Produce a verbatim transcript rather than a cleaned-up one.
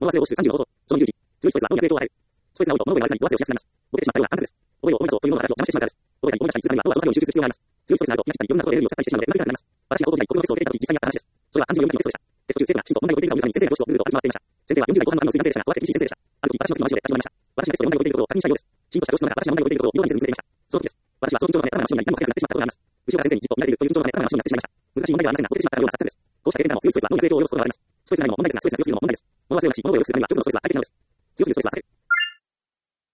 物忘れを指数さんじゅうの音。その有事。強いストレスは動脈影響を与える。ストレスが多いと物覚えの間に物忘れをしやすくなります。ボケてしまったような感覚です。覚えを思い出そうというものが形を邪魔してしまうからです。覚えたり思い出したりするためには脳はその作業に集中する必要があります。強いストレスがあると、焼きたり、いろんなことを得るように使ったりしてしまうので、うまくいかなくなります。私が高校時代、国語テストを受けていた時、実際にあった話です。それはさんじゅうよんかいのテストでした。テスト中、生徒がきちんと問題を解いているかを見るために先生が教室をぐるぐると歩き回っていました。先生はよんじゅう代後半のあの薄い男性でしたが、怖くて厳しい先生でした。ある時、私の席の真後ろで立ち止まりました。私がテストで問題を解いていることを確認したいようです。きちんとした教室の中、私が問題を解いていることを妙に見せずに見せていました。その時です。私はその緊張のため、カメラの後ろに何も書けなくなってしまったことがあります。後ろから先生にじっと見られているという緊張のため、カメラの後ろになってしまいました。難しい問題ではありませんが、解けてしまったような錯覚です。こうした経験からも強いストレスは脳に影響を及ぼすことがあります。ストレスなりの問題ですが、ストレスが強すぎるのも問題です。物忘れをしに物を覚えるするためには極度のストレスは解決不能です。強すぎるストレスは避ける。